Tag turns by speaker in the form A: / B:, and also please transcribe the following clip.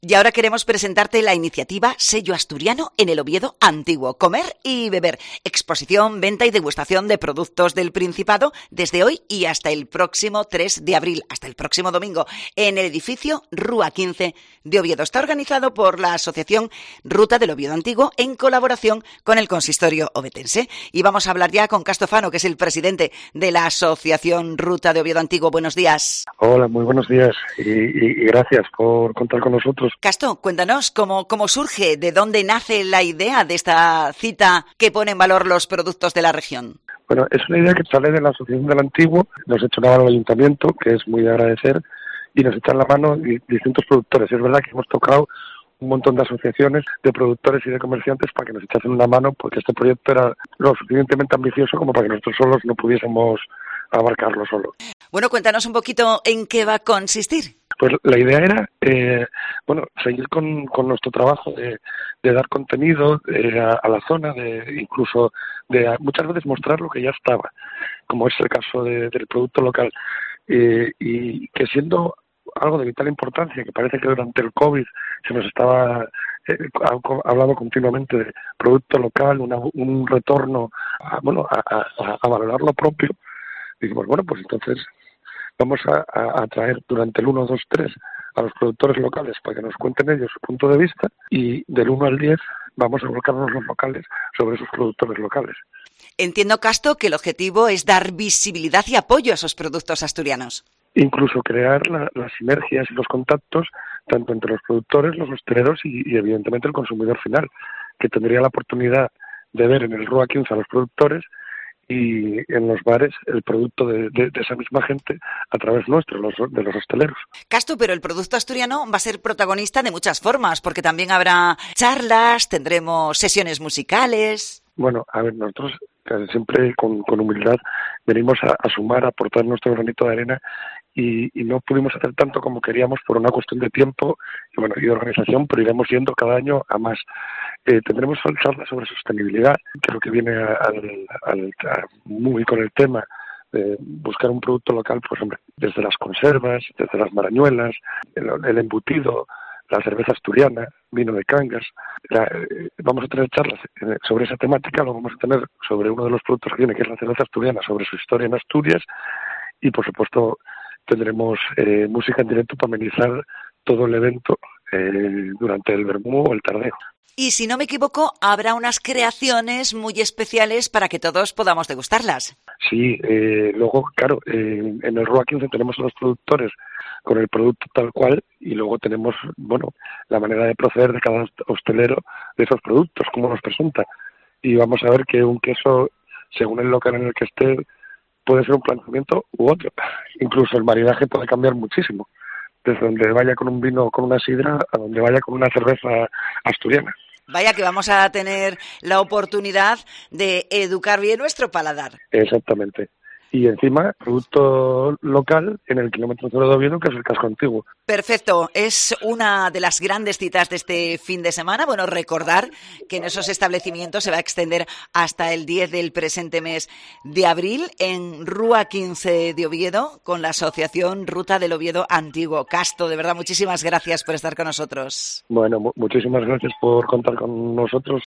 A: Y ahora queremos presentarte la iniciativa Sello Asturiano en el Oviedo Antiguo. Comer y beber. Exposición, venta y degustación de productos del Principado desde hoy y hasta el próximo 3 de abril, hasta el próximo domingo, en el edificio Rúa 15 de Oviedo. Está organizado por la Asociación Ruta del Oviedo Antiguo en colaboración con el Consistorio Ovetense. Y vamos a hablar ya con Casto Fano, que es el presidente de la Asociación Ruta de Oviedo Antiguo. Buenos días.
B: Hola, muy buenos días y gracias por contar con nosotros.
A: Casto, cuéntanos cómo surge, de dónde nace la idea de esta cita que pone en valor los productos de la región.
B: Bueno, es una idea que sale de la Asociación del Antiguo, nos echan la mano al Ayuntamiento, que es muy de agradecer, y nos echan la mano distintos productores. Es verdad que hemos tocado un montón de asociaciones de productores y de comerciantes para que nos echasen una mano, porque este proyecto era lo suficientemente ambicioso como para que nosotros solos no pudiésemos abarcarlo solo.
A: Bueno, cuéntanos un poquito en qué va a consistir.
B: Pues la idea era, seguir con nuestro trabajo de dar contenido a la zona, incluso de muchas veces mostrar lo que ya estaba, como es el caso del producto local, y que siendo algo de vital importancia, que parece que durante el COVID se nos estaba hablando continuamente de producto local, un retorno a valorar lo propio. Dijimos, bueno, pues entonces vamos a traer durante el 1, 2, 3 a los productores locales para que nos cuenten ellos su punto de vista, y del 1 al 10 vamos a volcarnos los locales sobre esos productores locales.
A: Entiendo, Casto, que el objetivo es dar visibilidad y apoyo a esos productos asturianos.
B: Incluso crear las sinergias y los contactos tanto entre los productores, los hosteleros y evidentemente el consumidor final, que tendría la oportunidad de ver en el Rúa 15 a los productores y en los bares el producto de esa misma gente a través nuestro, de los hosteleros.
A: Casto, pero el producto asturiano va a ser protagonista de muchas formas, porque también habrá charlas, tendremos sesiones musicales.
B: Bueno, a ver, nosotros siempre con humildad venimos a sumar, a aportar nuestro granito de arena, y no pudimos hacer tanto como queríamos por una cuestión de tiempo y de organización, pero iremos yendo cada año a más. Tendremos charlas sobre sostenibilidad, creo que viene muy con el tema de buscar un producto local, pues hombre, desde las conservas, desde las marañuelas, el embutido, la cerveza asturiana, vino de Cangas. Vamos a tener charlas sobre esa temática, lo vamos a tener sobre uno de los productos que viene, que es la cerveza asturiana, sobre su historia en Asturias, y por supuesto tendremos música en directo para amenizar todo el evento durante el vermú o el tardeo.
A: Y si no me equivoco, habrá unas creaciones muy especiales para que todos podamos degustarlas.
B: Sí, luego, claro, en el Rúa 15 tenemos a los productores con el producto tal cual, y luego tenemos, la manera de proceder de cada hostelero de esos productos, cómo los presenta. Y vamos a ver que un queso, según el local en el que esté, puede ser un planteamiento u otro. Incluso el maridaje puede cambiar muchísimo, desde donde vaya con un vino o con una sidra a donde vaya con una cerveza asturiana.
A: Vaya que vamos a tener la oportunidad de educar bien nuestro paladar.
B: Exactamente. Y encima, producto local en el kilómetro 0 de Oviedo, que es el casco antiguo.
A: Perfecto. Es una de las grandes citas de este fin de semana. Bueno, recordar que en esos establecimientos se va a extender hasta el 10 del presente mes de abril en Rúa 15 de Oviedo con la Asociación Ruta del Oviedo Antiguo. Casto, de verdad, muchísimas gracias por estar con nosotros.
B: Bueno, muchísimas gracias por contar con nosotros